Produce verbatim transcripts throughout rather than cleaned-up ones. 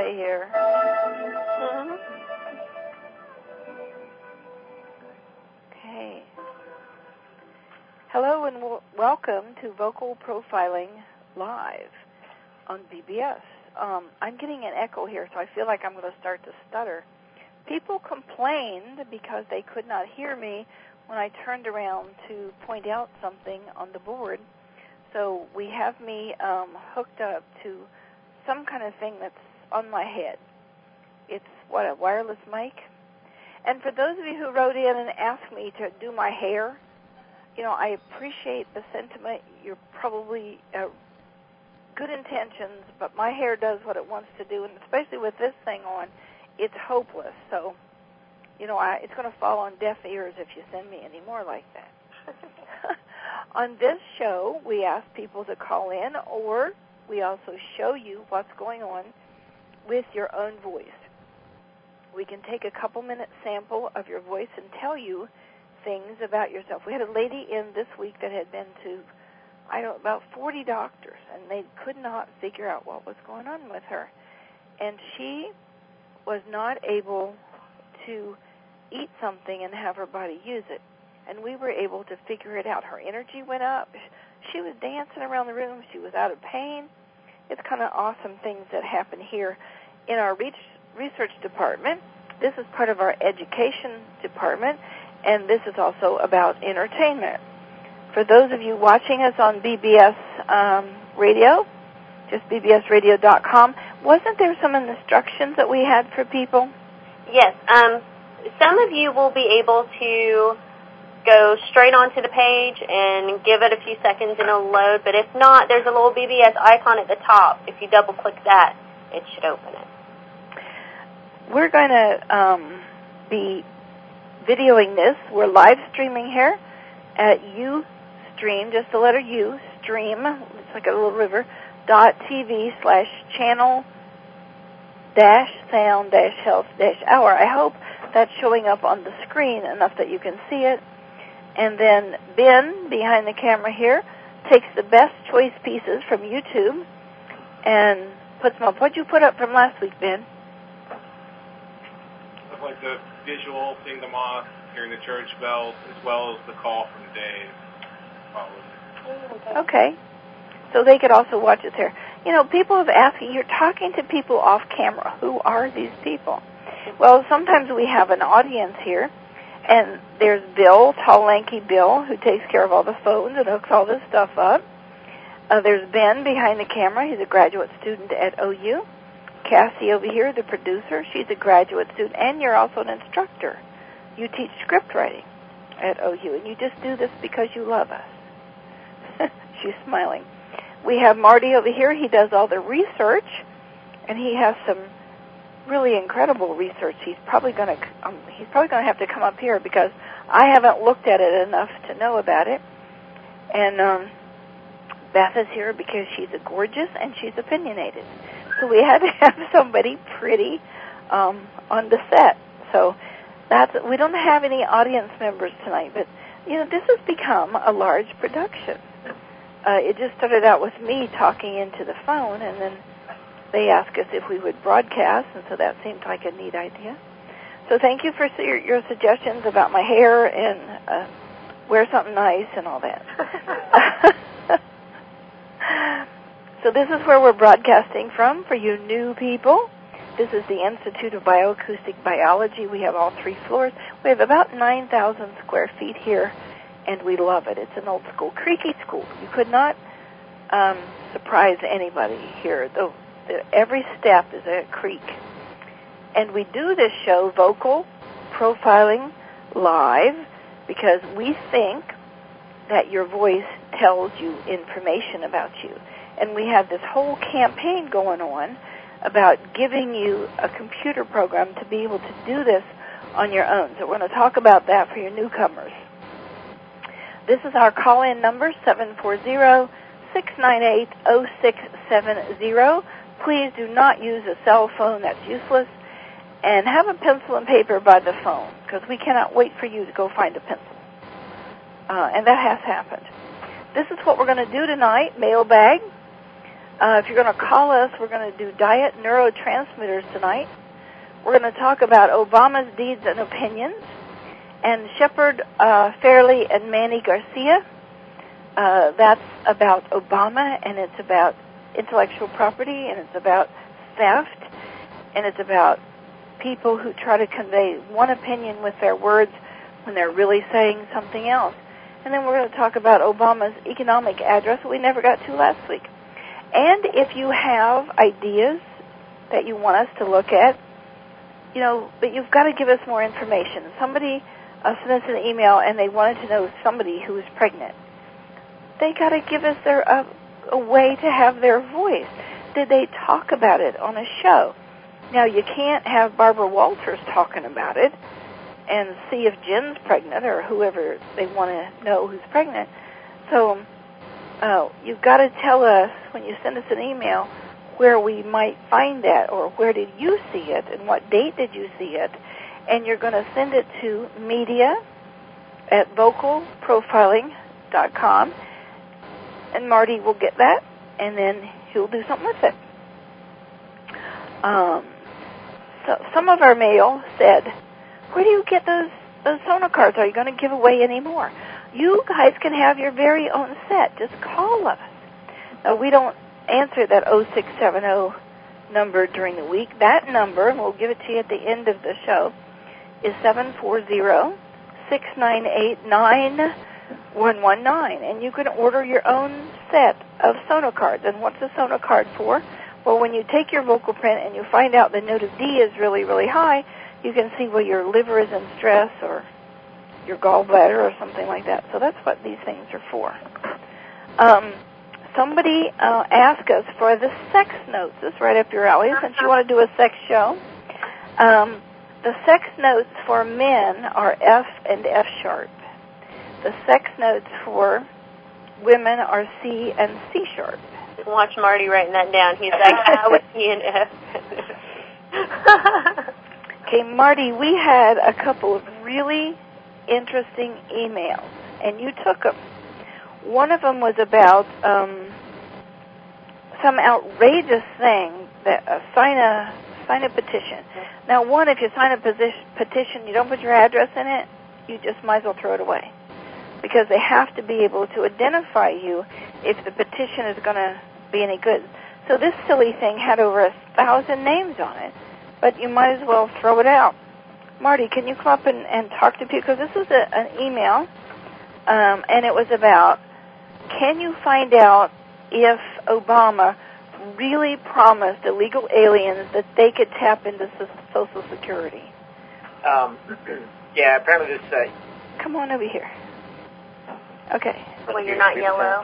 okay here. Mm-hmm. Okay. Hello and w- welcome to Vocal Profiling Live on B B S. Um, I'm getting an echo here, so I feel like I'm going to start to stutter. People complained because they could not hear me when I turned around to point out something on the board. So we have me um, hooked up to some kind of thing that's on my head. It's, what, a wireless mic? And for those of you who wrote in and asked me to do my hair, you know, I appreciate the sentiment. You're probably uh, good intentions, but my hair does what it wants to do, and especially with this thing on, it's hopeless. So, you know, I, it's going to fall on deaf ears if you send me any more like that. On this show, we ask people to call in, or we also show you what's going on with your own voice. We can take a couple-minute sample of your voice and tell you things about yourself. We had a lady in this week that had been to, I don't know, about forty doctors, and they could not figure out what was going on with her. And she was not able to eat something and have her body use it. And we were able to figure it out. Her energy went up. She was dancing around the room. She was out of pain. It's kind of awesome things that happen here in our research department. This is part of our education department, and this is also about entertainment. For those of you watching us on B B S um, Radio, just B B S radio dot com, wasn't there some instructions that we had for people? Yes. Um, some of you will be able to go straight onto the page and give it a few seconds and it'll load, but if not, there's a little B B S icon at the top. If you double-click that, it should open it. We're going to um, be videoing this. We're live streaming here at Ustream, just the letter U, stream, it's like a little river, dot TV slash channel dash sound dash health dash hour. I hope that's showing up on the screen enough that you can see it. And then Ben, behind the camera here, takes the best choice pieces from YouTube and puts them up. What'd you put up from last week, Ben? Stuff like the visual, seeing the moth, hearing the church bells, as well as the call from Dave. Probably. Okay. So they could also watch it there. You know, people have asked me, you're talking to people off camera. Who are these people? Well, sometimes we have an audience here. And there's Bill, tall, lanky Bill, who takes care of all the phones and hooks all this stuff up. Uh, there's Ben behind the camera. He's a graduate student at O U. Cassie over here, the producer. She's a graduate student, and you're also an instructor. You teach script writing at O U, and you just do this because you love us. She's smiling. We have Marty over here. He does all the research, and he has some really incredible research. He's probably going to um, he's probably going to have to come up here because I haven't looked at it enough to know about it. And um, Beth is here because she's a gorgeous and she's opinionated. So we had to have somebody pretty um, on the set. So that's we don't have any audience members tonight, but you know this has become a large production. Uh, it just started out with me talking into the phone, and then they asked us if we would broadcast, and so that seemed like a neat idea. So thank you for your, your suggestions about my hair and uh, wear something nice and all that. So this is where we're broadcasting from for you new people. This is the Institute of Bioacoustic Biology. We have all three floors. We have about nine thousand square feet here, and we love it. It's an old school, creaky school. You could not um, surprise anybody here. The, Every step is a creak. And we do this show, Vocal Profiling Live, because we think that your voice tells you information about you. And we have this whole campaign going on about giving you a computer program to be able to do this on your own. So we're going to talk about that for your newcomers. This is our call-in number, seven four zero, six nine eight, zero six seven zero. Please do not use a cell phone. That's useless. And have a pencil and paper by the phone, because we cannot wait for you to go find a pencil. Uh, and that has happened. This is what we're going to do tonight, mailbag. Uh, if you're going to call us, we're going to do diet neurotransmitters tonight. We're going to talk about Obama's deeds and opinions. And Shepard uh, Fairley and Manny Garcia, uh, that's about Obama, and it's about intellectual property, and it's about theft, and it's about people who try to convey one opinion with their words when they're really saying something else. And then we're going to talk about Obama's economic address that we never got to last week. And if you have ideas that you want us to look at, you know, but you've got to give us more information. Somebody uh, sent us an email and they wanted to know somebody who was pregnant. They got to give us their uh, a way to have their voice. Did they talk about it on a show? Now, you can't have Barbara Walters talking about it and see if Jen's pregnant or whoever they want to know who's pregnant. So uh, you've got to tell us when you send us an email where we might find that, or where did you see it and what date did you see it. And you're going to send it to media at vocal profiling dot com, and Marty will get that, and then he'll do something with it. Um, so some of our mail said, where do you get those, those Sona cards? Are you going to give away any more? You guys can have your very own set. Just call us. Now, we don't answer that oh six seven oh number during the week. That number, and we'll give it to you at the end of the show, is seven four zero, six nine eight, nine one one nine. And you can order your own set of Sona cards. And what's a Sona card for? Well, when you take your vocal print and you find out the note of D is really, really high, you can see where your liver is in stress or your gallbladder or something like that. So that's what these things are for. Um, somebody uh, asked us for the sex notes. This is right up your alley, since you want to do a sex show. Um, the sex notes for men are F and F sharp. The sex notes for women are C and C sharp. Watch Marty writing that down. He's like, how was he an F? Okay, Marty, we had a couple of really interesting emails, and you took them. One of them was about um, some outrageous thing, that uh, sign a sign a petition. Now, one, if you sign a petition, petition, you don't put your address in it, you just might as well throw it away, because they have to be able to identify you if the petition is going to be any good. So this silly thing had over a thousand names on it, but you might as well throw it out. Marty, can you come up and, and talk to people? Because this was a, an email, um, and it was about, can you find out if Obama really promised illegal aliens that they could tap into Social Security? Um, yeah, apparently this... Uh, come on over here. Okay. Well, you're not yellow.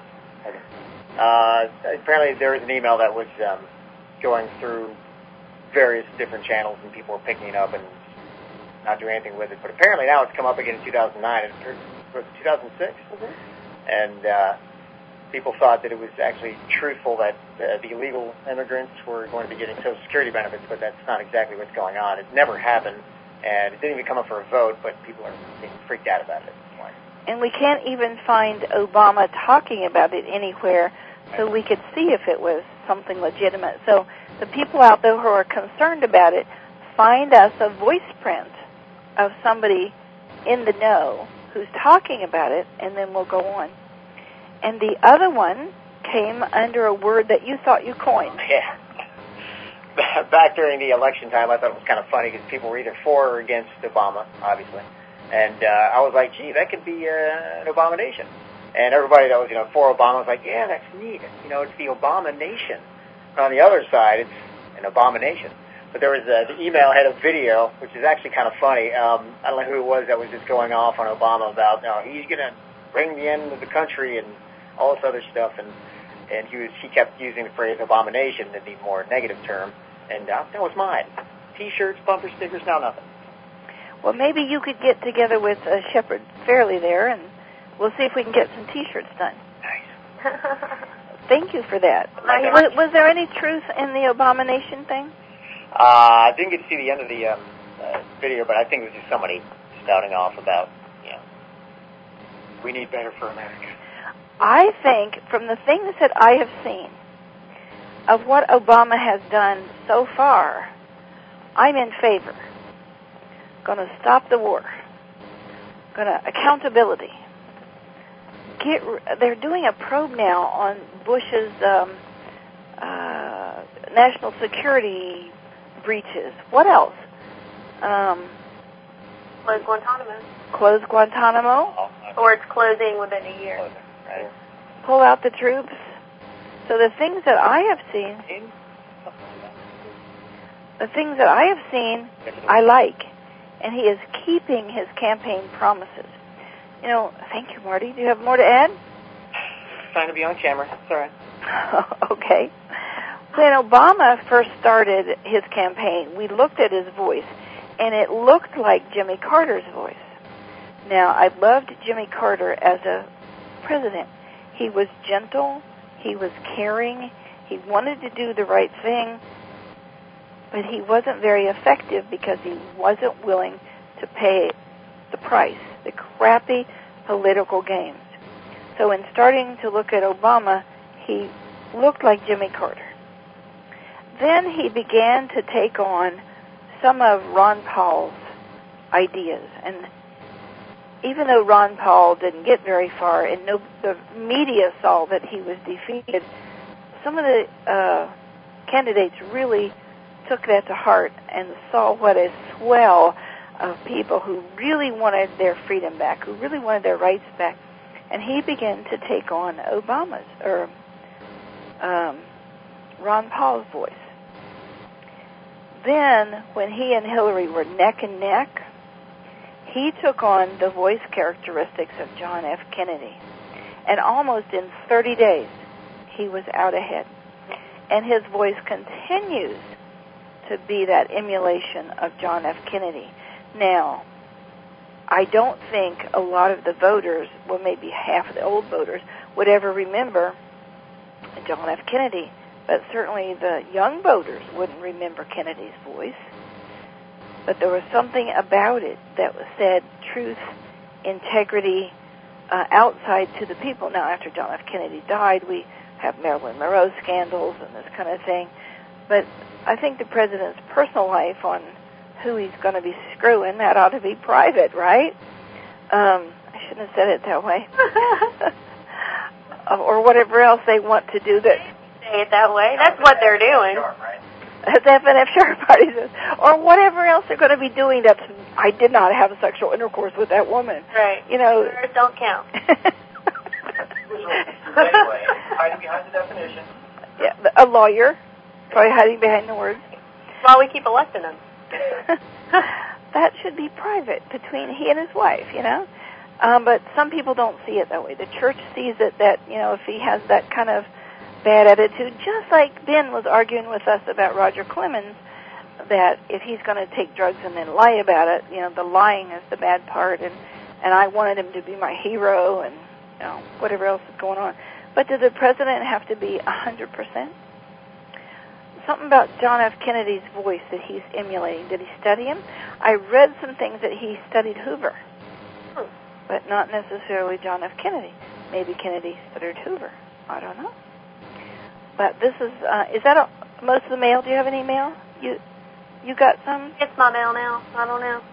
Uh, apparently there was an email that was um, going through various different channels, and people were picking it up and not doing anything with it. But apparently now it's come up again in two thousand nine. It was two thousand six, mm-hmm. and uh, people thought that it was actually truthful that uh, the illegal immigrants were going to be getting Social Security benefits, but that's not exactly what's going on. It never happened, and it didn't even come up for a vote, but people are being freaked out about it at this point. And we can't even find Obama talking about it anywhere, so we could see if it was something legitimate. So the people out there who are concerned about it, find us a voice print of somebody in the know who's talking about it, and then we'll go on. And the other one came under a word that you thought you coined. Yeah. Back during the election time, I thought it was kind of funny because people were either for or against Obama, obviously. And uh, I was like, gee, that could be uh, an abomination. And everybody that was, you know, for Obama was like, yeah, that's neat. You know, it's the Obama nation. On the other side, it's an abomination. But there was a, the email had a video, which is actually kind of funny. Um, I don't know who it was that was just going off on Obama about, you know, he's going to bring the end of the country and all this other stuff. And and he was he kept using the phrase abomination, the more negative term. And uh, that was mine. T-shirts, bumper stickers, now nothing. Well, maybe you could get together with uh, Shepard Fairley there, and we'll see if we can get some T-shirts done. Nice. Thank you for that. Was, was there any truth in the abomination thing? Uh, I didn't get to see the end of the um, uh, video, but I think it was just somebody spouting off about, you know, we need better for America. I think, from the things that I have seen, of what Obama has done so far, I'm in favor. Going to stop the war. Going to accountability. Get. They're doing a probe now on Bush's um, uh, national security breaches. What else? Um, Close Guantanamo. Close Guantanamo. Or it's closing within a year. Right. Pull out the troops. So the things that I have seen, the things that I have seen, I like. And he is keeping his campaign promises. You know, thank you, Marty. Do you have more to add? Trying to be on camera. Sorry. Okay. When Obama first started his campaign, we looked at his voice, and it looked like Jimmy Carter's voice. Now, I loved Jimmy Carter as a president. He was gentle. He was caring. He wanted to do the right thing, but he wasn't very effective because he wasn't willing to pay the price, the crappy political games. So in starting to look at Obama, he looked like Jimmy Carter. Then he began to take on some of Ron Paul's ideas. And even though Ron Paul didn't get very far and no, the media saw that he was defeated, some of the uh, candidates really took that to heart and saw what a swell of people who really wanted their freedom back, who really wanted their rights back. And he began to take on Obama's, or um, Ron Paul's voice. Then, when he and Hillary were neck and neck, he took on the voice characteristics of John F. Kennedy. And almost in thirty days, he was out ahead. And his voice continues to be that emulation of John F. Kennedy. Now, I don't think a lot of the voters, well, maybe half of the old voters, would ever remember John F. Kennedy, but certainly the young voters wouldn't remember Kennedy's voice. But there was something about it that was said, truth, integrity, uh, outside to the people. Now, after John F. Kennedy died, we have Marilyn Monroe scandals and this kind of thing. But I think the president's personal life on who he's going to be screwing, that ought to be private, right? Um, I shouldn't have said it that way. Or whatever else they want to do that. Say it that way. That's what they're doing. That's F N F Sharp parties. Or whatever else they're going to be doing that's, I did not have sexual intercourse with that woman. Right. You know. Words don't count. Anyway, hiding behind the definition. Yeah, a lawyer, probably hiding behind the words. While we keep electing them. That should be private between he and his wife, you know. Um, but some people don't see it that way. The church sees it that, you know, if he has that kind of bad attitude, just like Ben was arguing with us about Roger Clemens, that if he's going to take drugs and then lie about it, you know, the lying is the bad part, and, and I wanted him to be my hero and, you know, whatever else is going on. But does the president have to be one hundred percent? Something about John F. Kennedy's voice that he's emulating. Did he study him? I read some things that he studied Hoover, hmm. but not necessarily John F. Kennedy. Maybe Kennedy studied Hoover. I don't know. But this is, uh, is that a, most of the mail? Do you have any mail? You you got some? It's my mail now. I don't know.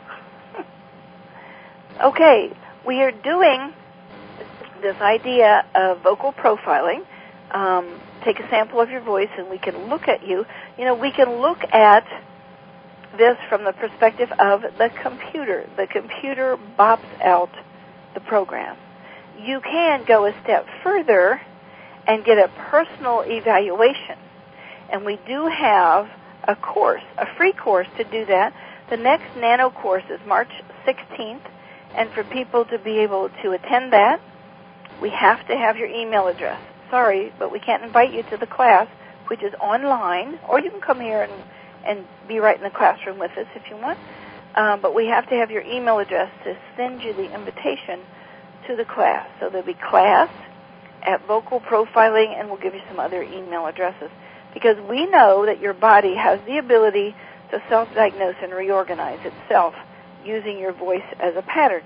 Okay, we are doing this idea of vocal profiling. Um, take a sample of your voice and we can look at you. You know, we can look at this from the perspective of the computer. The computer bops out the program. You can go a step further and get a personal evaluation. And we do have a course, a free course to do that. The next Nano course is March sixteenth, and for people to be able to attend that, we have to have your email address. Sorry, but we can't invite you to the class, which is online, or you can come here and, and be right in the classroom with us if you want. Um, but we have to have your email address to send you the invitation to the class. So there'll be class at Vocal Profiling, and we'll give you some other email addresses. Because we know that your body has the ability to self-diagnose and reorganize itself using your voice as a pattern.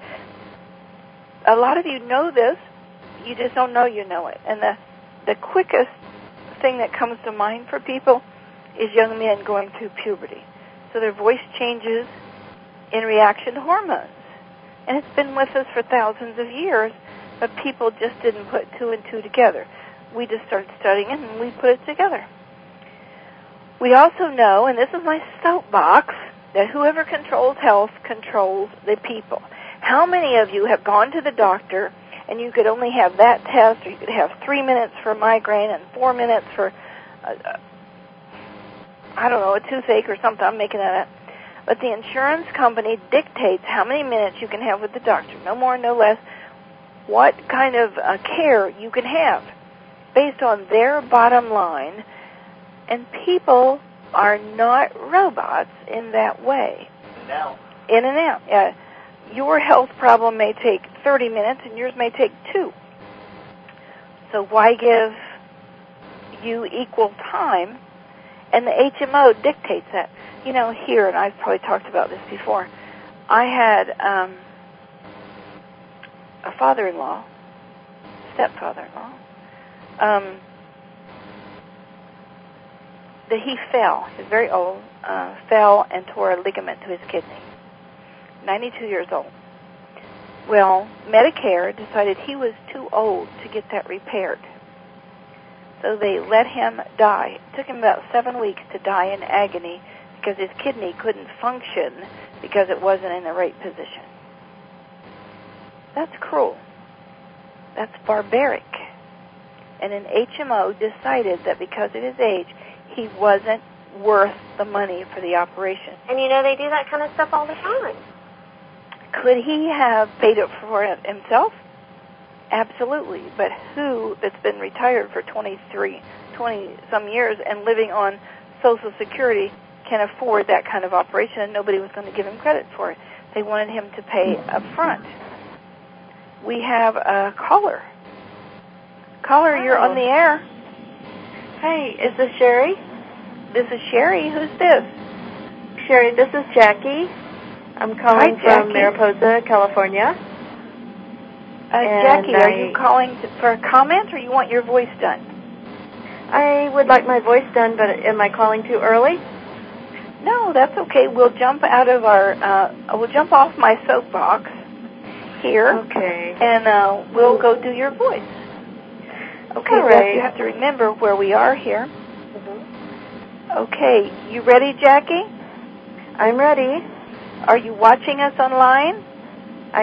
A lot of you know this, you just don't know you know it. And the, the quickest thing that comes to mind for people is young men going through puberty. So their voice changes in reaction to hormones. And it's been with us for thousands of years, but people just didn't put two and two together. We just started studying it, and we put it together. We also know, and this is my soapbox, that whoever controls health controls the people. How many of you have gone to the doctor, and you could only have that test, or you could have three minutes for migraine and four minutes for, uh, I don't know, a toothache or something? I'm making that up. But the insurance company dictates how many minutes you can have with the doctor, no more, no less, what kind of uh, care you can have based on their bottom line. And people are not robots in that way. Now. In and out. Yeah. Your health problem may take thirty minutes and yours may take two. So why give you equal time? And the H M O dictates that. You know, here, and I've probably talked about this before, I had um, a father-in-law, stepfather-in-law, um, that he fell, he was very old, uh, fell and tore a ligament to his kidney, ninety-two years old. Well, Medicare decided he was too old to get that repaired. So they let him die. It took him about seven weeks to die in agony because his kidney couldn't function because it wasn't in the right position. That's cruel. That's barbaric. And an H M O decided that because of his age, he wasn't worth the money for the operation. And you know, they do that kind of stuff all the time. Could he have paid it for it himself? Absolutely. But who that's been retired for twenty-three, twenty-some years and living on Social Security can afford that kind of operation, and nobody was going to give him credit for it. They wanted him to pay up front. We have a caller. Caller, you're on the air. Hey, is this Sherry? This is Sherry. Who's this? Sherry, this is Jackie. I'm calling Hi, from Mariposa, California. Uh, Jackie, are I, you calling to, for a comment, or you want your voice done? I would like my voice done, but am I calling too early? No, that's okay. We'll jump out of our, uh, we'll jump off my soapbox here. Okay. And uh, we'll go do your voice. Okay, All right. Beth, you have to remember where we are here. Mm-hmm. Okay, you ready, Jackie? I'm ready. Are you watching us online? I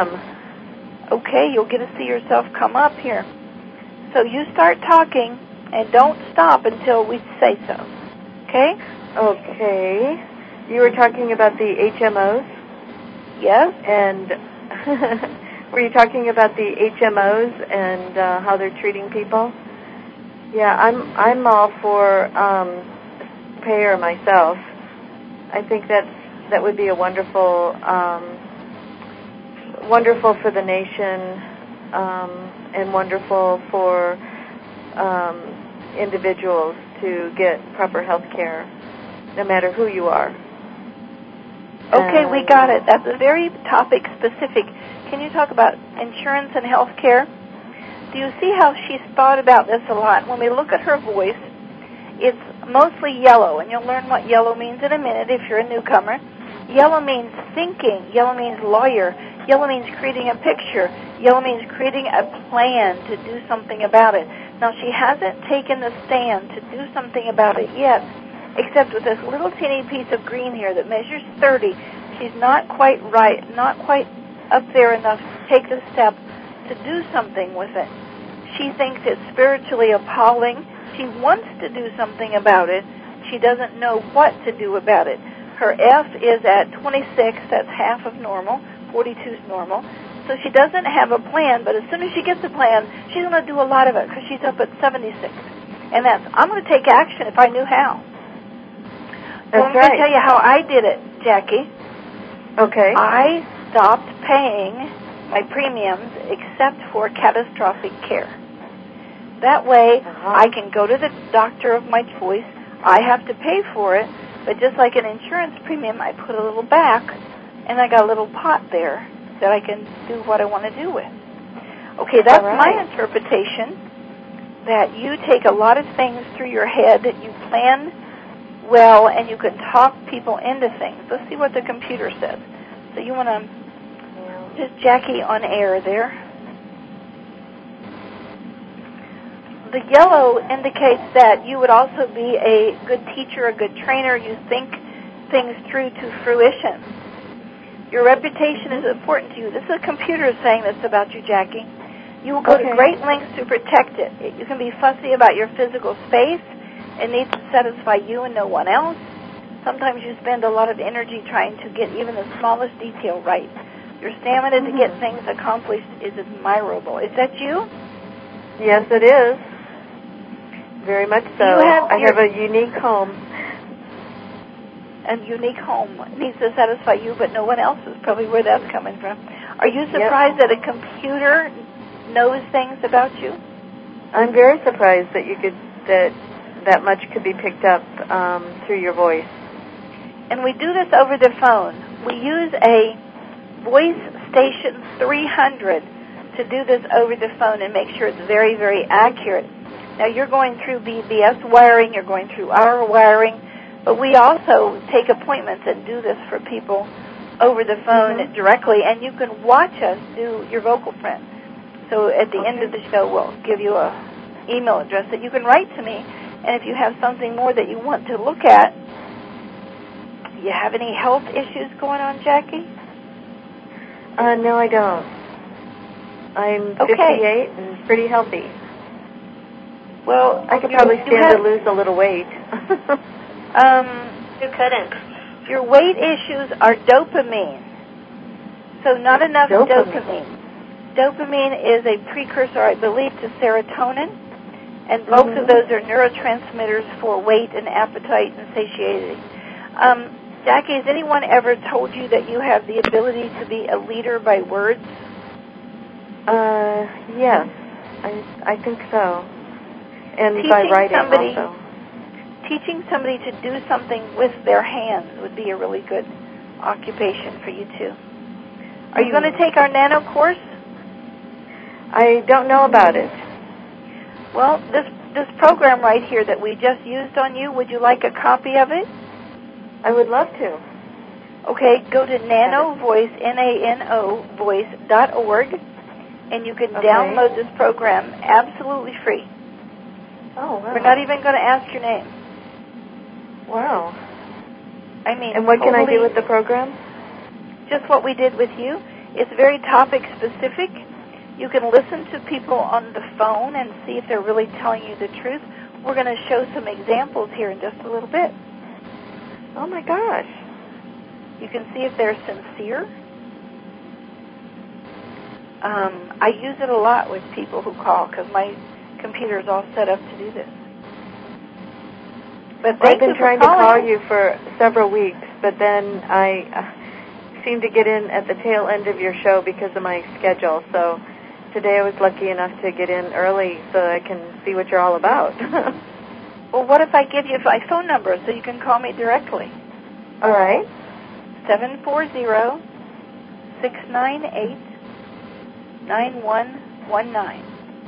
am. Okay, you'll get to see yourself come up here. So you start talking, and don't stop until we say so. Okay? Okay. You were talking about the H M Os? Yes. And were you talking about the H M Os and uh, how they're treating people? Yeah, I'm I'm all for um, payer myself. I think that's that would be a wonderful, um, wonderful for the nation, um, and wonderful for um, individuals to get proper health care, no matter who you are. Okay, and we got it. That's a very topic specific. Can you talk about insurance and health care? Do you see how she's thought about this a lot? When we look at her voice, it's mostly yellow, and you'll learn what yellow means in a minute if you're a newcomer. Yellow means thinking. Yellow means lawyer. Yellow means creating a picture. Yellow means creating a plan to do something about it. Now, she hasn't taken the stand to do something about it yet, except with this little teeny piece of green here that measures thirty. She's not quite right, not quite up there enough to take the step to do something with it. She thinks it's spiritually appalling. She wants to do something about it. She doesn't know what to do about it. Her F is at twenty-six. That's half of normal. forty-two is normal. So she doesn't have a plan, but as soon as she gets a plan, she's going to do a lot of it because she's up at seventy-six. And that's, I'm going to take action if I knew how. So That's I'm right. going to tell you how I did it, Jackie. Okay. I stopped paying my premiums except for catastrophic care. That way, uh-huh. I can go to the doctor of my choice. I have to pay for it, but just like an insurance premium, I put a little back, and I got a little pot there that I can do what I want to do with. Okay, that's right. my interpretation. that you take a lot of things through your head, that you plan well, and you can talk people into things. Let's see what the computer says. So you want to, just Jackie on air there. The yellow indicates that you would also be a good teacher, a good trainer. You think things through to fruition. Your reputation is important to you. This is a computer saying this about you, Jackie. You will go okay. to great lengths to protect it. You can be fussy about your physical space. It needs to satisfy you and no one else. Sometimes you spend a lot of energy trying to get even the smallest detail right. Your stamina mm-hmm. to get things accomplished is admirable. Is that you? Yes, it is. Very much so. You have I have a unique home. A unique home needs to satisfy you, but no one else is probably where that's coming from. Are you surprised yep. that a computer knows things about you? I'm very surprised that you could that that much could be picked up um, through your voice. And we do this over the phone. We use a Voice Station three hundred to do this over the phone and make sure it's very, very accurate. Now, you're going through B B S wiring, you're going through our wiring, but we also take appointments and do this for people over the phone mm-hmm. directly, and you can watch us do your vocal print. So at the okay. end of the show, we'll give you a email address that you can write to me, and if you have something more that you want to look at, do you have any health issues going on, Jackie? Uh, no, I don't. I'm okay. fifty-eight and pretty healthy. Well, I could you, probably you stand have, to lose a little weight. um, you couldn't. Your weight issues are dopamine. So not enough dopamine. dopamine. Dopamine is a precursor, I believe, to serotonin, and both mm-hmm. of those are neurotransmitters for weight and appetite and satiety. Um, Jackie, has anyone ever told you that you have the ability to be a leader by words? Uh, yes, I I think so. And teaching by writing somebody, also. Teaching somebody to do something with their hands would be a really good occupation for you, too. Are mm. you going to take our nano course? I don't know about it. Well, this this program right here that we just used on you, would you like a copy of it? I would love to. Okay, go to nanovoice, N A N O, voice dot org, and you can okay. download this program absolutely free. Oh, wow. We're not even going to ask your name. Wow. I mean, and what totally can I do with the program? Just what we did with you. It's very topic specific. You can listen to people on the phone and see if they're really telling you the truth. We're going to show some examples here in just a little bit. Oh, my gosh. You can see if they're sincere. Um, I use it a lot with people who call because my computer is all set up to do this. But well, I've been trying to call you for several weeks, but then I uh, seem to get in at the tail end of your show because of my schedule. So today I was lucky enough to get in early so I can see what you're all about. Well, what if I give you my phone number so you can call me directly? All right. seven four zero, six nine eight, nine one one nine.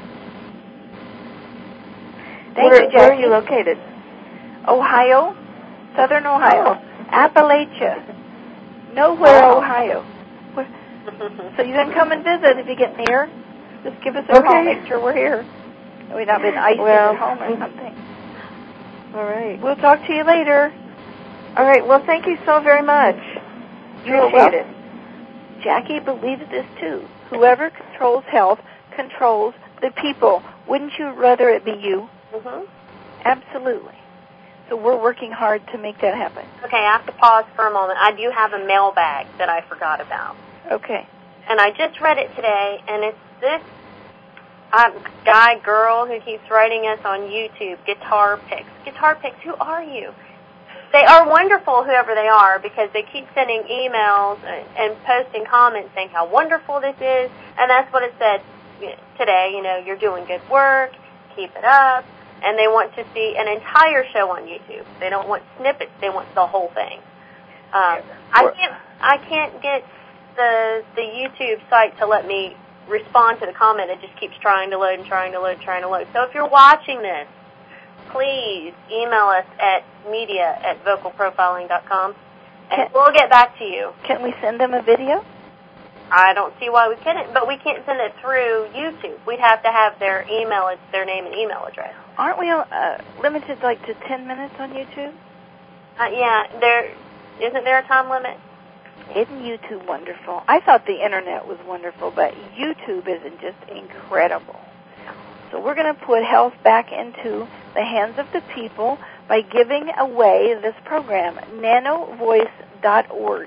Thank where, you, Jackie. Where are you located? Ohio, Southern Ohio, oh. Appalachia, nowhere wow. Ohio. So you can come and visit if you get near. Just give us a okay. call. Make sure we're here. We've not been iced well, at home or something. All right. We'll talk to you later. All right. Well, thank you so very much. You're Appreciate it. Jackie believes this too. Whoever controls health controls the people. Wouldn't you rather it be you? Mm-hmm. Absolutely. So we're working hard to make that happen. Okay, I have to pause for a moment. I do have a mailbag that I forgot about. Okay. And I just read it today, and it's this um, guy, girl who keeps writing us on YouTube, Guitar Picks. Guitar Picks, who are you? They are wonderful, whoever they are, because they keep sending emails and, and posting comments saying how wonderful this is, and that's what it said today. You know, you're doing good work, keep it up. And they want to see an entire show on YouTube. They don't want snippets. They want the whole thing. Um, I can't. I can't get the the YouTube site to let me respond to the comment. It just keeps trying to load and trying to load and trying to load. So if you're watching this, please email us at media at vocal profiling dot com, and we'll get back to you. Can we send them a video? I don't see why we couldn't, but we can't send it through YouTube. We'd have to have their email, it's their name and email address. Aren't we uh, limited like to ten minutes on YouTube? Uh, yeah, there isn't there a time limit? Isn't YouTube wonderful? I thought the internet was wonderful, but YouTube isn't just incredible. So we're going to put health back into the hands of the people by giving away this program, nano voice dot org.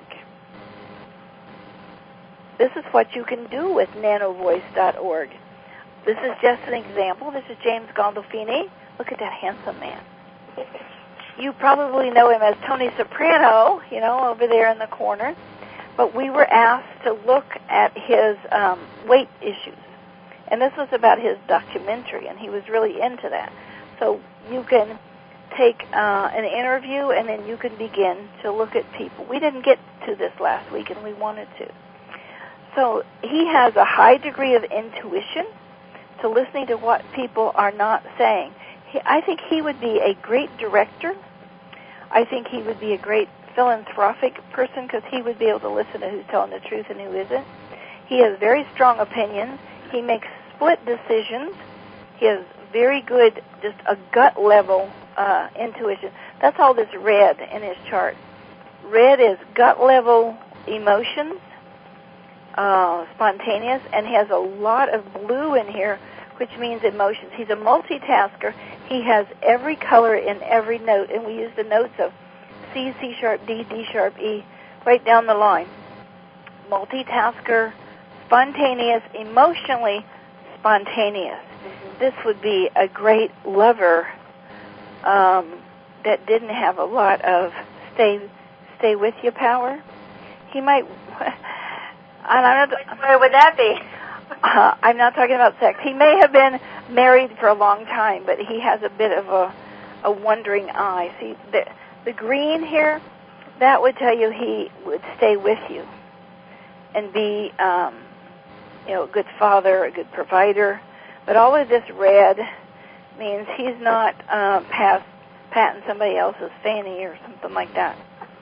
This is what you can do with nano voice dot org. This is just an example. This is James Gandolfini. Look at that handsome man. You probably know him as Tony Soprano, you know, over there in the corner. But we were asked to look at his um, weight issues. And this was about his documentary, and he was really into that. So you can take uh, an interview, and then you can begin to look at people. We didn't get to this last week, and we wanted to. So he has a high degree of intuition to listening to what people are not saying. He, I think he would be a great director. I think he would be a great philanthropic person because he would be able to listen to who's telling the truth and who isn't. He has very strong opinions. He makes split decisions. He has very good, just a gut level uh, intuition. That's all this red in his chart. Red is gut level emotions, uh, spontaneous, and has a lot of blue in here, which means emotions. He's a multitasker. He has every color in every note, and we use the notes of C, C sharp, D, D sharp, E, right down the line. Multitasker, spontaneous, emotionally spontaneous. Mm-hmm. This would be a great lover um, that didn't have a lot of stay stay with you power. He might. I'm not, Which way would that be? uh, I'm not talking about sex. He may have been married for a long time, but he has a bit of a a wondering eye. See the the green here, that would tell you he would stay with you and be, um, you know, a good father, a good provider. But all of this red means he's not uh, past patting somebody else's fanny or something like that.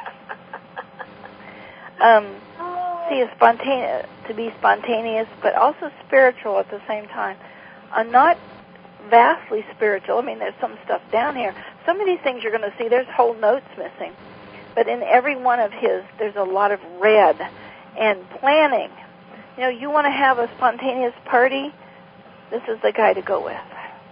Um, see, a spontaneous, to be spontaneous, but also spiritual at the same time. I'm not vastly spiritual. I mean, there's some stuff down here. Some of these things you're going to see, there's whole notes missing. But in every one of his, there's a lot of red. And planning. You know, you want to have a spontaneous party, this is the guy to go with.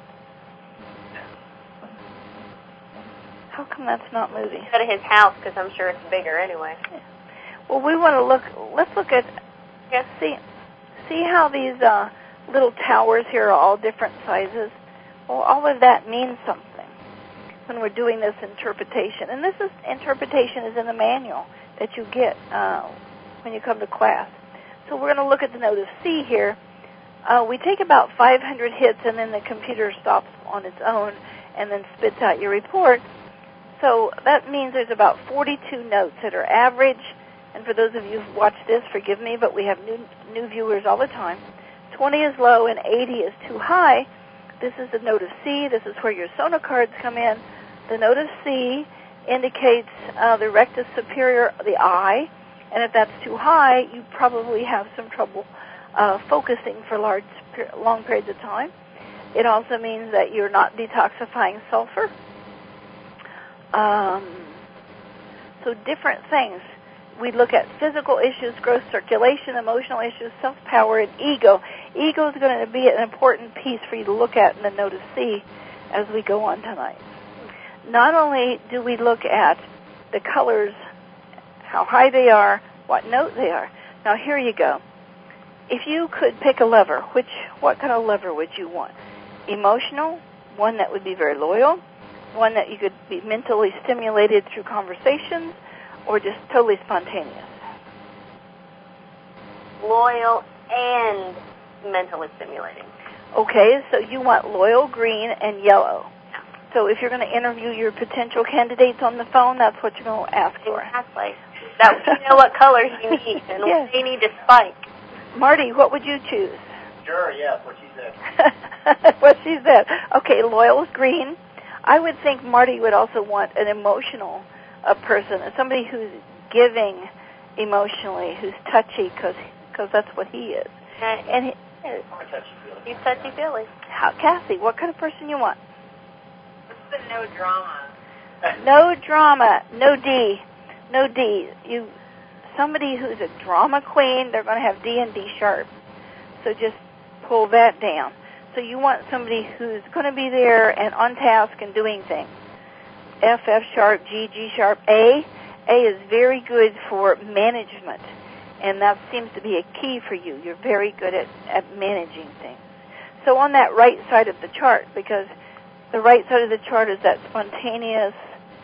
How come that's not moving? Go to his house because I'm sure it's bigger anyway. Yeah. Well, we want to look, let's look at, yes. see, see how these uh, little towers here are all different sizes? Well, all of that means something when we're doing this interpretation. And this is interpretation is in the manual that you get uh, when you come to class. So we're going to look at the note of C here. Uh, we take about five hundred hits, and then the computer stops on its own and then spits out your report. So that means there's about forty-two notes that are average. And for those of you who've watched this, forgive me, but we have new new viewers all the time. twenty is low and eighty is too high. This is the note of C. This is where your Sona cards come in. The note of C indicates uh, the rectus superior, the eye. And if that's too high, you probably have some trouble uh, focusing for large, long periods of time. It also means that you're not detoxifying sulfur. Um, so different things. We look at physical issues, growth, circulation, emotional issues, self-power, and ego. Ego is going to be an important piece for you to look at in the note of C as we go on tonight. Not only do we look at the colors, how high they are, what note they are. Now here you go. If you could pick a lover, which what kind of lover would you want? Emotional, one that would be very loyal, one that you could be mentally stimulated through conversations, or just totally spontaneous? Loyal and mentally stimulating. Okay, so you want loyal, green, and yellow. So if you're going to interview your potential candidates on the phone, that's what you're going to ask for. Exactly. That you know what colors you need and yes. what they need to spike. Marty, what would you choose? Sure, yes, what she said. What she said. Okay, loyal is green. I would think Marty would also want an emotional uh, person, somebody who's giving emotionally, who's touchy, because that's what he is. Uh, and he, I'm a touchy-feely. He's touchy-feely. How, Cassie, what kind of person you want? What's the no drama? No drama, no D, no D. You, somebody who's a drama queen, they're going to have D and D sharp. So just pull that down. So you want somebody who's going to be there and on task and doing things. F, F sharp, G, G sharp, A. A is very good for management, and that seems to be a key for you. You're very good at, at managing things. So on that right side of the chart, because the right side of the chart is that spontaneous,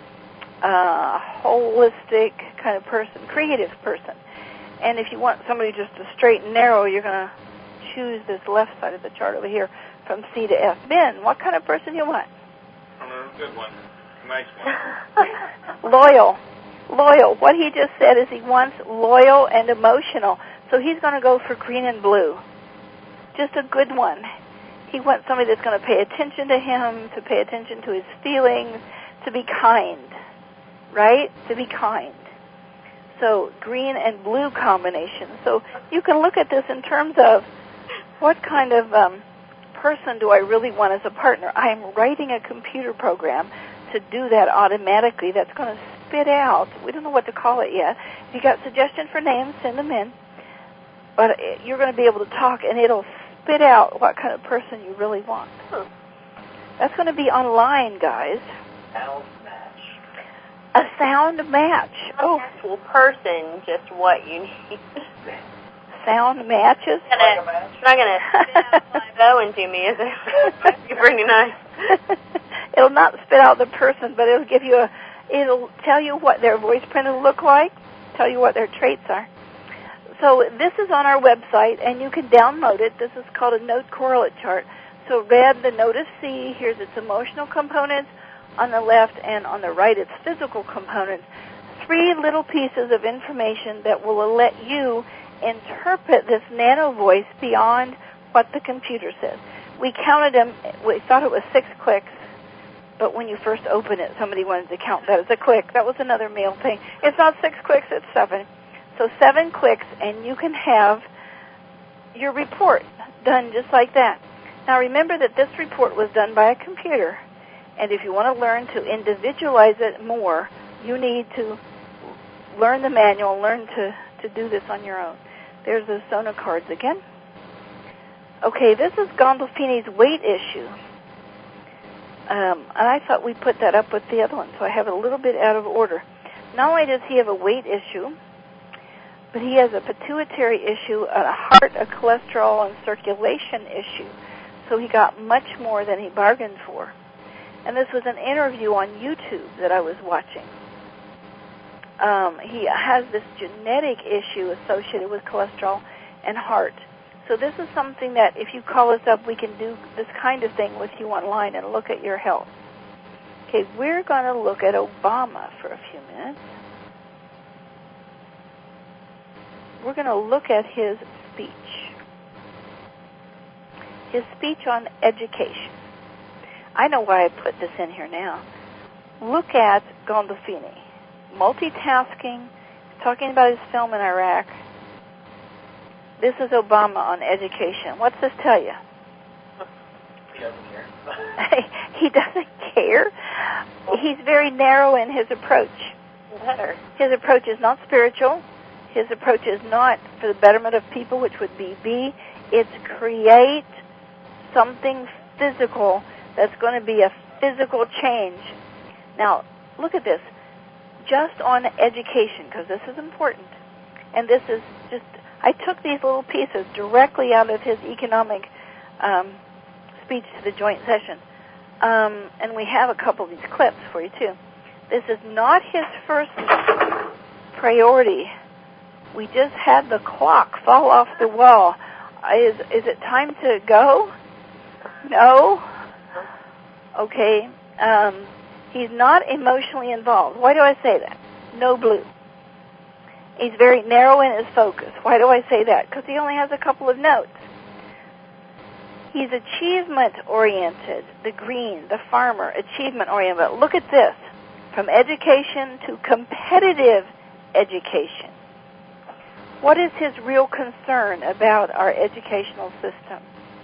uh, holistic kind of person, creative person. And if you want somebody just to straight and narrow, you're going to choose this left side of the chart over here from C to F. Ben, what kind of person you want? A good one. A nice one. Loyal. Loyal. What he just said is he wants loyal and emotional. So he's going to go for green and blue. Just a good one. He wants somebody that's going to pay attention to him, to pay attention to his feelings, to be kind. Right? To be kind. So green and blue combination. So you can look at this in terms of what kind of um, person do I really want as a partner? I am writing a computer program to do that automatically. That's going to spit out, we don't know what to call it yet. If you got suggestions for names, send them in. But you're going to be able to talk, and it'll spit out what kind of person you really want. Hmm. That's going to be online, guys. Sound match. A sound match. Oh, Actual person, just what you need. sound matches. Gonna, Like a match? it's not going to go into me, is it? That'd be pretty nice. It'll not spit out the person, but it'll give you a, it'll tell you what their voice print will look like, tell you what their traits are. So this is on our website, and you can download it. This is called a Note Correlate Chart. So red, the note is C. Here's its emotional components on the left, and on the right, its physical components. Three little pieces of information that will let you interpret this nano voice beyond what the computer says. We counted them. We thought it was six clicks, but when you first open it, somebody wanted to count that as a click. That was another mail thing. It's not six clicks, it's seven. So seven clicks, and you can have your report done just like that. Now remember that this report was done by a computer, and if you want to learn to individualize it more, you need to learn the manual, learn to, to do this on your own. There's the Sona cards again. Okay, this is Gandolfini's weight issue. Um, and I thought we put that up with the other one, so I have it a little bit out of order. Not only does he have a weight issue, but he has a pituitary issue, a heart, a cholesterol, and circulation issue. So he got much more than he bargained for. And this was an interview on YouTube that I was watching. Um, he has this genetic issue associated with cholesterol and heart. So this is something that if you call us up, we can do this kind of thing with you online and look at your health. Okay, we're going to look at Obama for a few minutes. We're going to look at his speech. His speech on education. I know why I put this in here now. Look at Gandolfini. Multitasking, talking about his film in Iraq. This is Obama on education. What's this tell you? He doesn't care. He doesn't care. He's very narrow in his approach. Better. His approach is not spiritual. His approach is not for the betterment of people, which would be B. It's create something physical that's going to be a physical change. Now, look at this. Just on education, because this is important. And this is just, I took these little pieces directly out of his economic um, speech to the joint session. Um, and we have a couple of these clips for you, too. This is not his first priority. We just had the clock fall off the wall. Is, is it time to go? No? Okay. Um, he's not emotionally involved. Why do I say that? No blue. He's very narrow in his focus. Why do I say that? Because he only has a couple of notes. He's achievement-oriented, the green, the farmer, achievement-oriented. But look at this, from education to competitive education. What is his real concern about our educational system?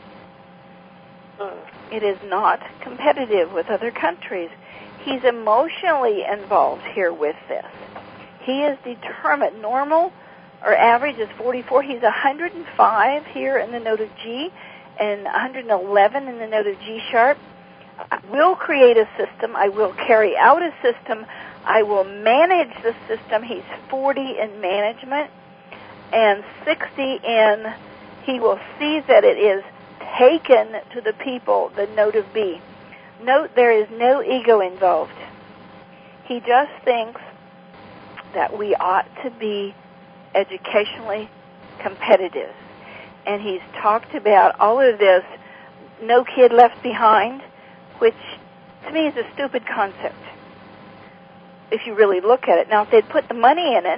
It is not competitive with other countries. He's emotionally involved here with this. He is determined. Normal or average is forty-four. He's one hundred five here in the note of G and one hundred eleven in the note of G sharp. I will create a system. I will carry out a system. I will manage the system. He's forty in management and sixty in he will see that it is taken to the people, the note of B. Note there is no ego involved. He just thinks that we ought to be educationally competitive. And he's talked about all of this, no kid left behind, which to me is a stupid concept if you really look at it. Now, if they'd put the money in it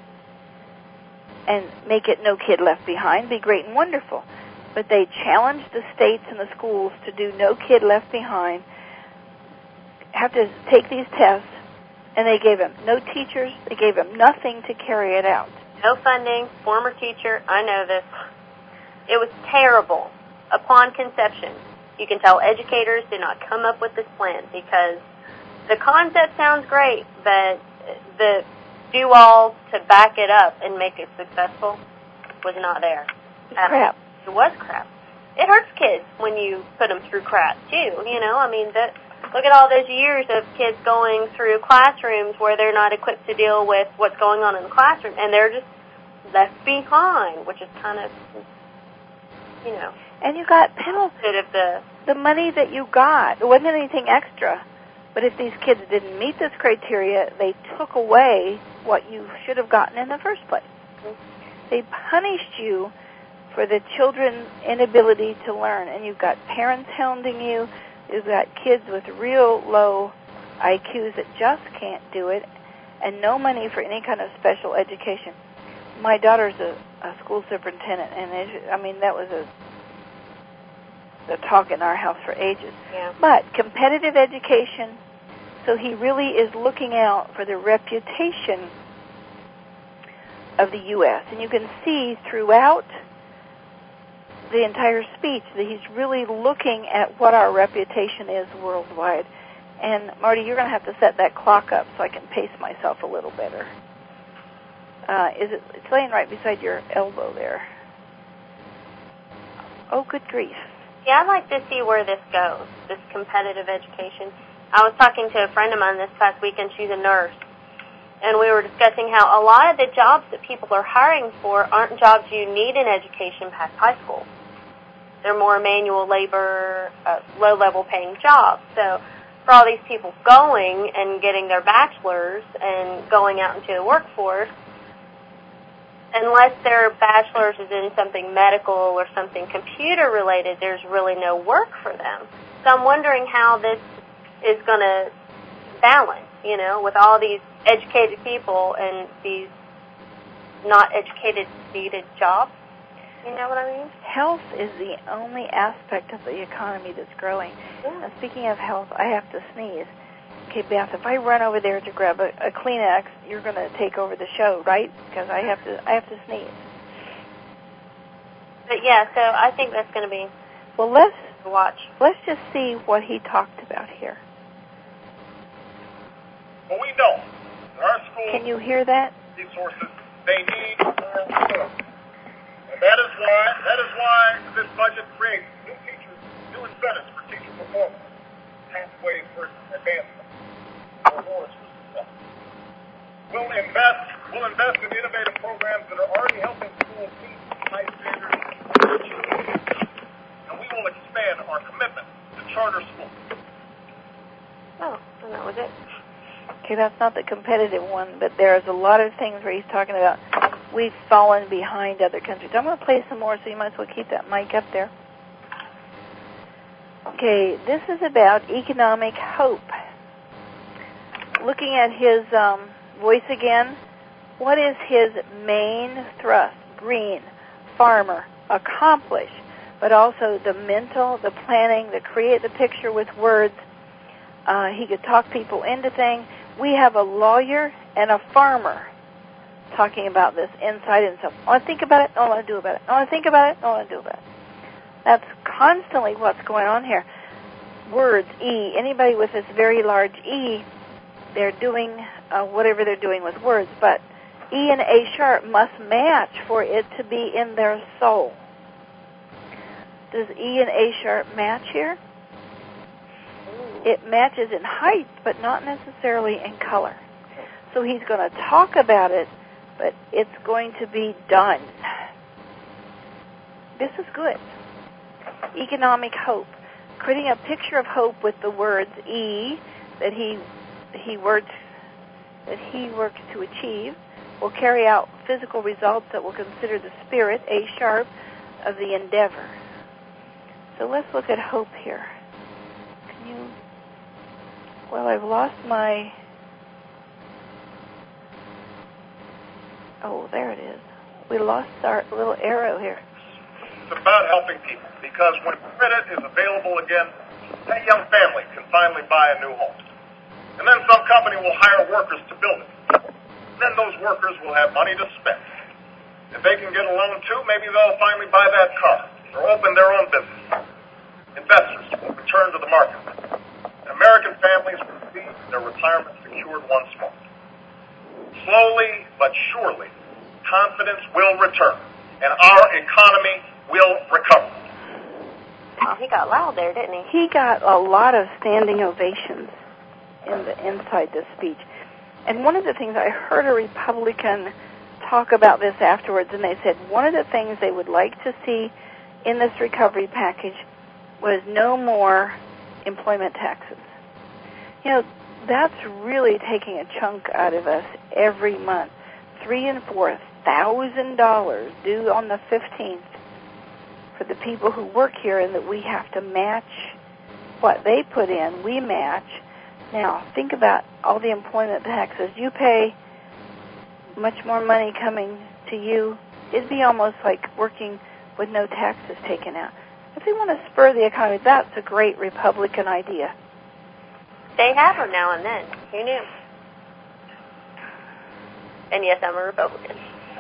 and make it no kid left behind, it'd be great and wonderful. But they challenged the states and the schools to do no kid left behind, have to take these tests, and they gave them no teachers, they gave them nothing to carry it out. No funding, former teacher, I know this. It was terrible. Upon conception, you can tell educators did not come up with this plan because the concept sounds great, but the do-all to back it up and make it successful was not there. It's crap. It was crap. It hurts kids when you put them through crap, too. You know, I mean, that, look at all those years of kids going through classrooms where they're not equipped to deal with what's going on in the classroom, and they're just left behind, which is kind of, you know. And you got penalties. Of the, the money that you got, there wasn't anything extra. But if these kids didn't meet this criteria, they took away what you should have gotten in the first place. Mm-hmm. They punished you for the children's inability to learn. And you've got parents hounding you. You've got kids with real low I Qs that just can't do it, and no money for any kind of special education. My daughter's a, a school superintendent, and it, I mean, that was a, a talk in our house for ages. Yeah. But competitive education, so he really is looking out for the reputation of the U S And you can see throughout the entire speech that he's really looking at what our reputation is worldwide. And Marty, you're going to have to set that clock up so I can pace myself a little better. Uh, is it? It's laying right beside your elbow there. Oh, good grief. Yeah, I'd like to see where this goes, this competitive education. I was talking to a friend of mine this past weekend. She's a nurse. And we were discussing how a lot of the jobs that people are hiring for aren't jobs you need in education past high school. They're more manual labor, uh, low-level paying jobs. So for all these people going and getting their bachelor's and going out into the workforce, unless their bachelor's is in something medical or something computer-related, there's really no work for them. So I'm wondering how this is going to balance, you know, with all these educated people and these not educated needed jobs. You know what I mean? Health is the only aspect of the economy that's growing. Yeah. Now, speaking of health, I have to sneeze. Okay, Beth, if I run over there to grab a, a Kleenex, you're going to take over the show, right? Because I have to I have to sneeze. But yeah, so I think that's going to be well. Let's watch. Let's just see what he talked about here. Well, we know our schools. Can you hear that? Resources they need more support. And that is why that is why this budget creates new teachers, new incentives for teacher performance, pathways for advancement, rewards for success. We'll invest we'll invest in innovative programs that are already helping schools meet high standards, and we will expand our commitment to charter schools. Oh, and that was it. Okay, that's not the competitive one, but there's a lot of things where he's talking about we've fallen behind other countries. I'm going to play some more, so you might as well keep that mic up there. Okay, this is about economic hope. Looking at his um, voice again, what is his main thrust? Green, farmer, accomplish, but also the mental, the planning, the create the picture with words. Uh, he could talk people into things. We have a lawyer and a farmer talking about this inside and stuff. I want to think about it, I don't want to do about it. I want to think about it, I don't want to do about it. That's constantly what's going on here. Words, E. Anybody with this very large E, they're doing uh, whatever they're doing with words, but E and A sharp must match for it to be in their soul. Does E and A sharp match here? It matches in height, but not necessarily in color. So he's going to talk about it, but it's going to be done. This is good. Economic hope. Creating a picture of hope with the words E that he he works that he works to achieve will carry out physical results that will consider the spirit, A sharp, of the endeavor. So let's look at hope here. Can you? Well, I've lost my. Oh, there it is. We lost our little arrow here. It's about helping people, because when credit is available again, that young family can finally buy a new home. And then some company will hire workers to build it. Then those workers will have money to spend. If they can get a loan too, maybe they'll finally buy that car or open their own business. Investors will return to the market. And American families will see their retirement secured once more. Slowly but surely, confidence will return, and our economy will recover. Oh, he got loud there, didn't he? He got a lot of standing ovations in the inside this speech. And one of the things, I heard a Republican talk about this afterwards, and they said one of the things they would like to see in this recovery package was no more employment taxes. You know, that's really taking a chunk out of us every month. Three and four thousand dollars due on the fifteenth for the people who work here, and that we have to match what they put in. We match. Now, think about all the employment taxes. You pay much more money coming to you. It'd be almost like working with no taxes taken out. If they want to spur the economy, that's a great Republican idea. They have them now and then. Who knew? And yes, I'm a Republican.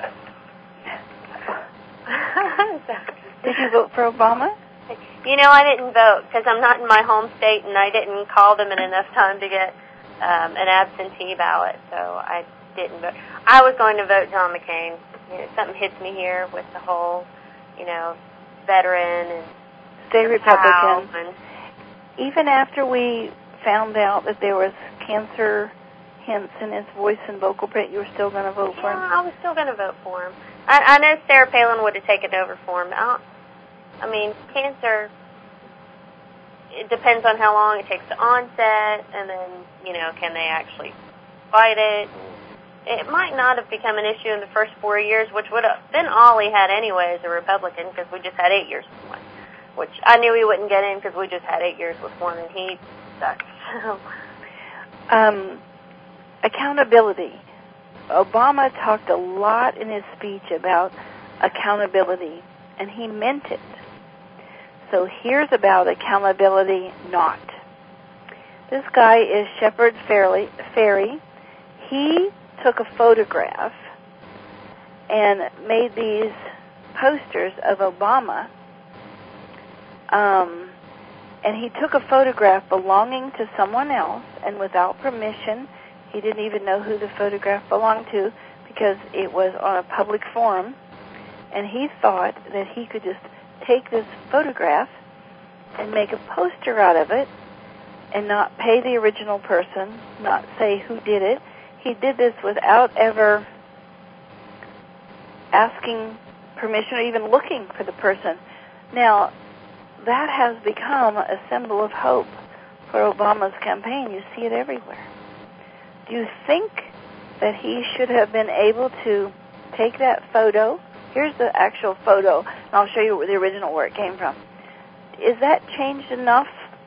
Did you vote for Obama? You know, I didn't vote because I'm not in my home state, and I didn't call them in enough time to get um, an absentee ballot, so I didn't vote. I was going to vote John McCain. You know, something hits me here with the whole, you know, veteran and stay Republican. And even after we found out that there was cancer hints in his voice and vocal print, you were still going to vote yeah, for him? I was still going to vote for him. I, I know Sarah Palin would have taken over for him. I, I mean, cancer, it depends on how long it takes to onset, and then, you know, can they actually fight it? And it might not have become an issue in the first four years, which would have been all he had anyway as a Republican, because we just had eight years with one, which I knew he wouldn't get in because we just had eight years with one, and he sucked. um, accountability. Obama talked a lot in his speech about accountability, and he meant it. So here's about accountability not. This guy is Shepard Fairey. He took a photograph and made these posters of Obama, um, and he took a photograph belonging to someone else, and without permission, he didn't even know who the photograph belonged to because it was on a public forum, and he thought that he could just take this photograph and make a poster out of it and not pay the original person, not say who did it. He did this without ever asking permission or even looking for the person. Now, that has become a symbol of hope for Obama's campaign. You see it everywhere. Do you think that he should have been able to take that photo? Here's the actual photo, and I'll show you the original where it came from. Is that changed enough?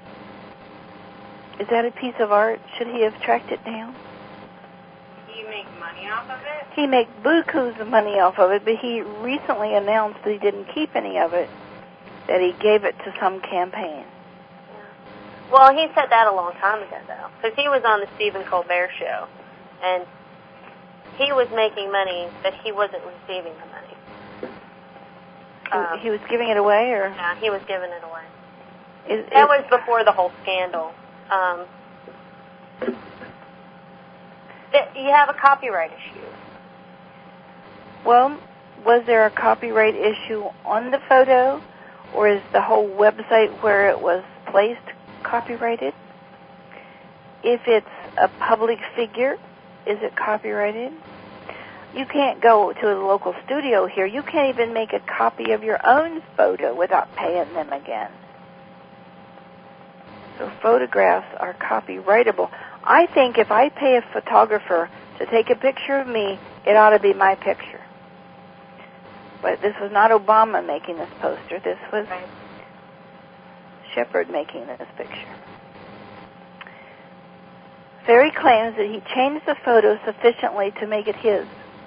Is that a piece of art? Should he have tracked it down? Do you make money off of it? He made bukus of money off of it, but he recently announced that he didn't keep any of it. that he gave it to some campaign. Yeah. Well, he said that a long time ago, though, because he was on the Stephen Colbert show, and he was making money, but he wasn't receiving the money. Um, he was giving it away, or? Yeah, he was giving it away. Is, that is, was before the whole scandal. Um, that you have a copyright issue. Well, was there a copyright issue on the photo, or is the whole website where it was placed copyrighted? If it's a public figure, is it copyrighted? You can't go to a local studio here. You can't even make a copy of your own photo without paying them again. So photographs are copyrightable. I think if I pay a photographer to take a picture of me, it ought to be my picture. But this was not Obama making this poster. This was right. Shepard making this picture. Ferry claims that he changed the photo sufficiently to make it his.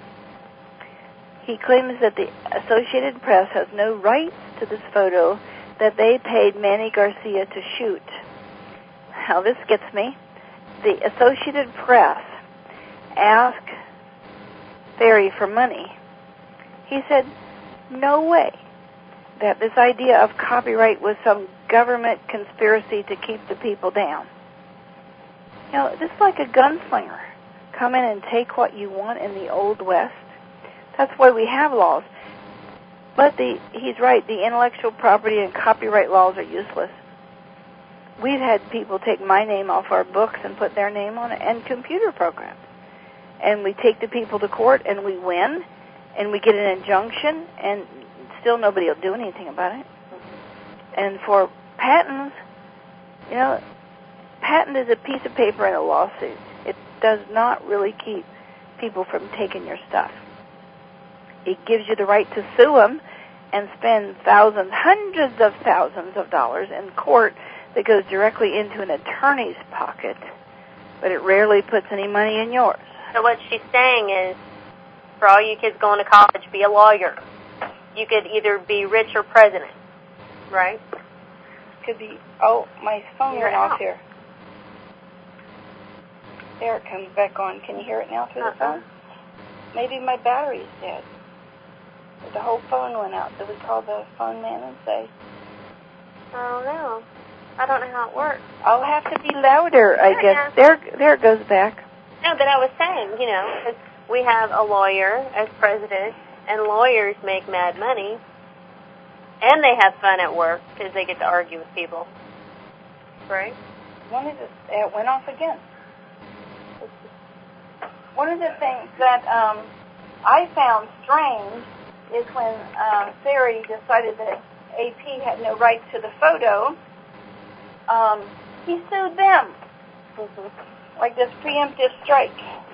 He claims that the Associated Press has no rights to this photo that they paid Manny Garcia to shoot. Now this gets me. The Associated Press asked Ferry for money. He said, no way that this idea of copyright was some government conspiracy to keep the people down. You know, this is like a gunslinger. Come in and take what you want in the Old West. That's why we have laws. But the, he's right, the intellectual property and copyright laws are useless. We've had people take my name off our books and put their name on it, and computer programs. And we take the people to court, and we win, and we get an injunction, and still nobody will do anything about it. And for patents, you know, patent is a piece of paper in a lawsuit. It does not really keep people from taking your stuff. It gives you the right to sue them and spend thousands, hundreds of thousands of dollars in court that goes directly into an attorney's pocket, but it rarely puts any money in yours. So what she's saying is, for all you kids going to college, be a lawyer. You could either be rich or president, right? Could be, oh, my phone You're went off out. here. There, it comes back on. Can you hear it now through Uh-uh. the phone? Maybe my battery's dead. The whole phone went out. Did we call the phone man and say? Oh, no. I don't know how it works. I'll have to be louder, I There, guess. There, there it goes back. No, but I was saying, you know, 'cause we have a lawyer as president, and lawyers make mad money, and they have fun at work because they get to argue with people, right? One of the, it went off again. One of the things that um, I found strange is when uh, Ferry decided that A P had no right to the photo, um, he sued them, mm-hmm. like this preemptive strike.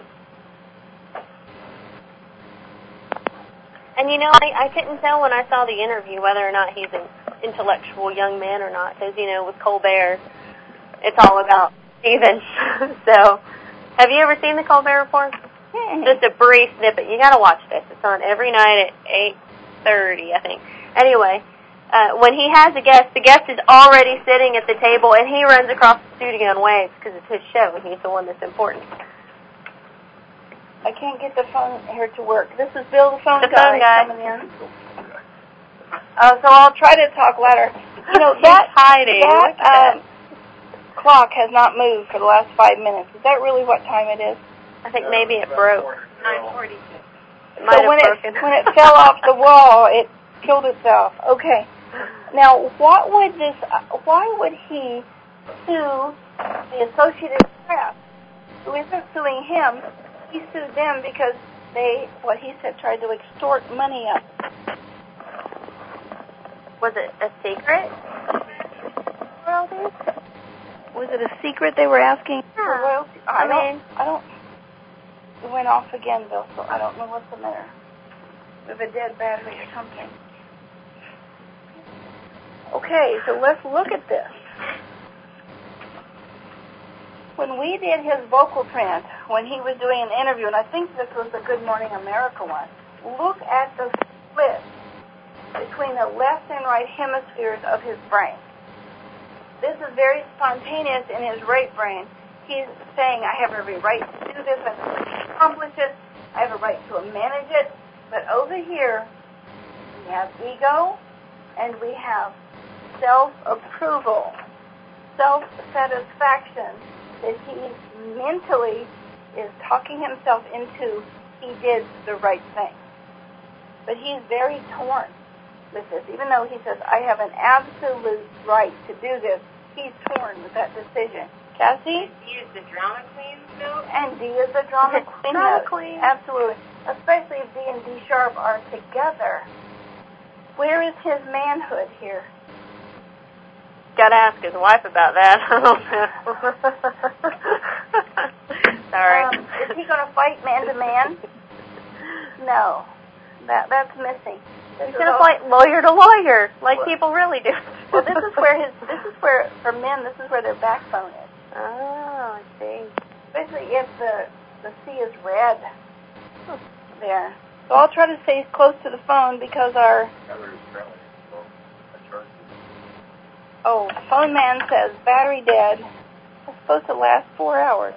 And, you know, I, I couldn't tell when I saw the interview whether or not he's an intellectual young man or not, because, you know, with Colbert, it's all about Stephen. So, have you ever seen the Colbert Report? Mm-hmm. Just a brief snippet. You got to watch this. It's on every night at eight thirty, I think. Anyway, uh, when he has a guest, the guest is already sitting at the table, and he runs across the studio and waves because it's his show, and he's the one that's important. I can't get the phone here to work. This is Bill, the phone, the guy, phone guy coming in. Uh, so I'll try to talk louder. You know, that, hiding. that, um, clock has not moved for the last five minutes. Is that really what time it is? I think maybe it broke. nine forty-two. So when it, when it fell off the wall, it killed itself. Okay. Now, what would this, uh, why would he sue the Associated Press, who isn't suing him? He sued them because they, what he said, tried to extort money up. Was it a secret? Royalties? Was it a secret they were asking Yeah. for royalties? I, I don't, mean, I don't, it went off again, Bill, so I don't know what's the matter. With a dead battery or something. Okay, so let's look at this. When we did his vocal print, when he was doing an interview, and I think this was the Good Morning America one, look at the split between the left and right hemispheres of his brain. This is very spontaneous in his right brain. He's saying, I have every right to do this, I have a right to accomplish it, I have a right to manage it. But over here, we have ego, and we have self-approval, self-satisfaction, that he mentally is talking himself into he did the right thing. But he's very torn with this. Even though he says, I have an absolute right to do this, he's torn with that decision. Cassie? D is the drama queen note? And D is the drama queen Drama note. queen. Absolutely. Especially if D and D sharp are together. Where is his manhood here? Got to ask his wife about that. I don't know. Sorry. Um, is he going to fight man to man? No. That that's missing. This He's is going to all- fight lawyer to lawyer, like Well- people really do. Well, this is where his. This is where for men. This is where their backbone is. Oh, I see. Especially if the the C is red. There. So I'll try to stay close to the phone because our oh phone man says battery dead. It's supposed to last four hours.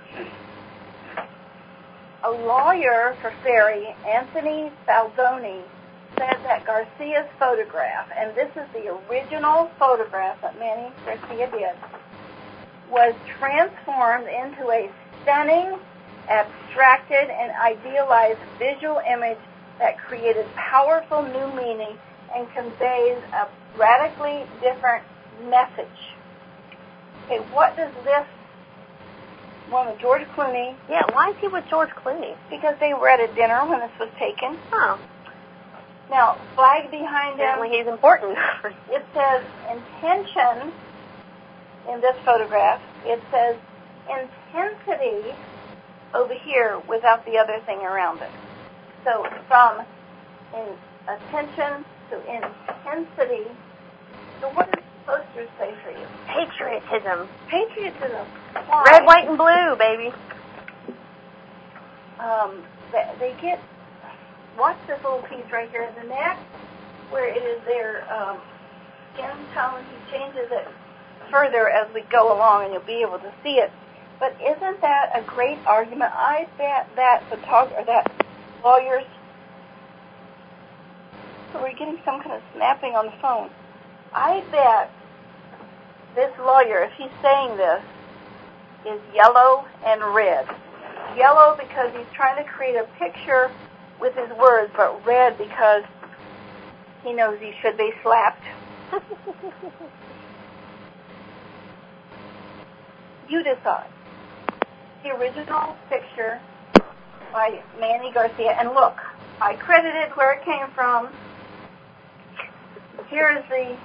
A lawyer for Ferry, Anthony Baldoni, said that Garcia's photograph, and this is the original photograph that Manny Garcia did, was transformed into a stunning, abstracted, and idealized visual image that created powerful new meaning and conveys a radically different message. Okay, what does this one with George Clooney? Yeah, why is he with George Clooney? Because they were at a dinner when this was taken. Oh, Now, flag behind him, apparently he's important. it says intention in this photograph. It says intensity over here without the other thing around it. So from in attention to intensity. So what does the posters say for you? Patriotism. Patriotism. Why? Red, white, and blue, baby. Um, they, they get, watch this little piece right here in the neck, where it is their um, skin tone. He changes it further as we go along, and you'll be able to see it. But isn't that a great argument? I bet that photographer, that lawyers, so we're getting some kind of snapping on the phone. I bet this lawyer, if he's saying this, is yellow and red. Yellow because he's trying to create a picture with his words, but red because he knows he should be slapped. You decide. The original picture by Manny Garcia, and look, I credited where it came from. Here is the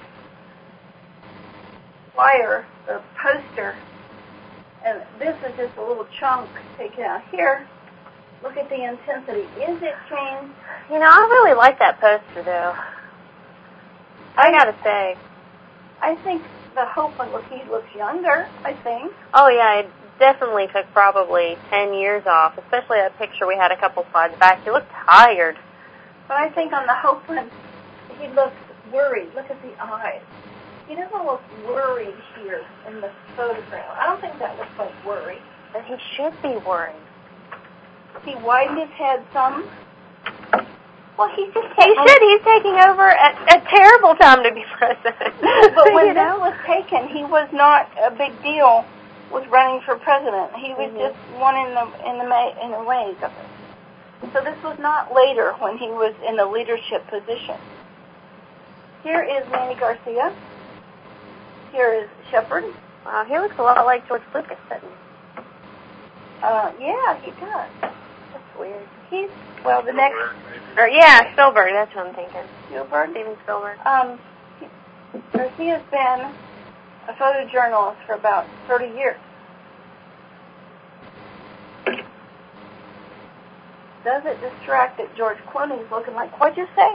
flyer, the poster, and this is just a little chunk taken out here. Look at the intensity. Is it changed? You know, I really like that poster, though. I gotta say. I think the hope look he looks younger, I think. Oh, yeah, it definitely took probably ten years off, especially that picture we had a couple slides back. He looked tired. But I think on the hope one, he looks worried. Look at the eyes. He doesn't look worried here in the photograph. I don't think that looks like worry. But he should be worried. He widened his head some. Well, he's just He should. He's taking over at a terrible time to be president. But when you know? this was taken, he was not a big deal with running for president. He was Mhm. just one in the in the ma- in the ways of it. So this was not later when he was in the leadership position. Here is Manny Garcia. Here is Shepard. Wow, he looks a lot like George Lucas, doesn't he? Uh, yeah, he does. That's weird. He's well. The next Or yeah, Spielberg. That's what I'm thinking. Spielberg. Steven Spielberg. Um, Garcia's been a photojournalist for about thirty years. Does it distract that George Clooney's looking like, what'd you say?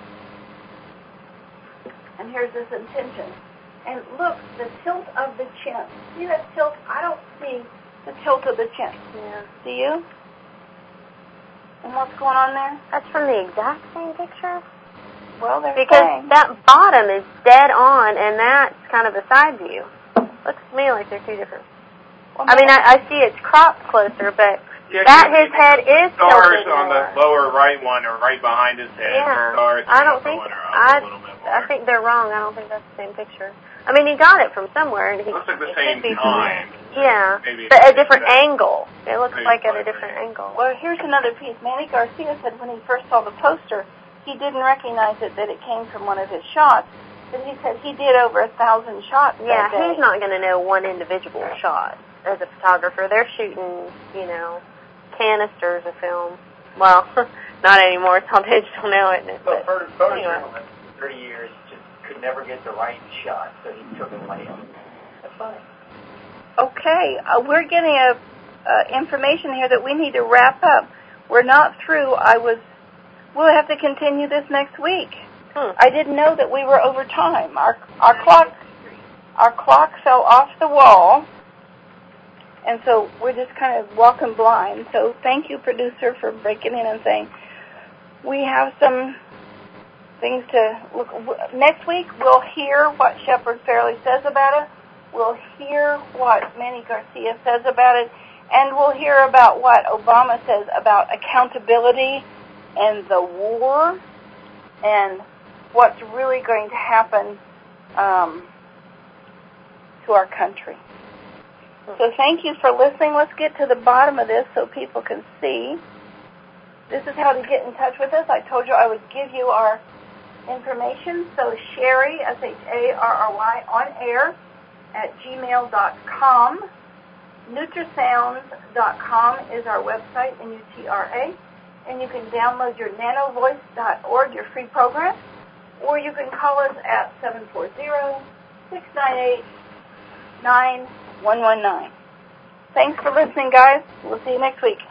And here's his intention. And look, the tilt of the chin. See that tilt? I don't see the tilt of the chin. Yeah. Do you? And what's going on there? That's from the exact same picture? Well, they're Because saying. that bottom is dead on, and that's kind of a side view. Looks to me like they're two different. Well, I mean, I, I see it's cropped closer, but Yeah, that because his head is stars tilted on more. the lower right one are right behind his head. Yeah, The stars I on don't the upper think one are up I. a little bit more. I think they're wrong. I don't think that's the same picture. I mean, he got it from somewhere, and he. Looks like the it same could be time. Yeah, Maybe but a it's different that. angle. It looks Maybe like at a slightly. different angle. Well, here's another piece. Manny Garcia said when he first saw the poster, he didn't recognize it, that it came from one of his shots. But he said he did over a thousand shots Yeah, that day. he's not going to know one individual shot as a photographer. They're shooting, you know, canisters of film. Well, not anymore. It's all digital now, isn't it? So But photo, photo anyway. journalist for thirty years just could never get the right shot, so he took it later. That's funny. Okay, uh, we're getting a uh, information here that we need to wrap up. We're not through. I was. We'll have to continue this next week. Hmm. I didn't know that we were over time. Our our clock our clock fell off the wall, and so we're just kind of walking blind. So thank you, producer, for breaking in and saying we have some things to look. Next week we'll hear what Shepard Fairley says about it. We'll hear what Manny Garcia says about it, and we'll hear about what Obama says about accountability and the war and what's really going to happen um, to our country. So thank you for listening. Let's get to the bottom of this so people can see. This is how to get in touch with us. I told you I would give you our information. So Sherry, S H A R R Y, on air at gmail dot com. Nutrasounds dot com is our website, N U T R A. And you can download your nano voice dot org, your free program. Or you can call us at seven four zero, six nine eight, nine one one nine. Thanks for listening, guys. We'll see you next week.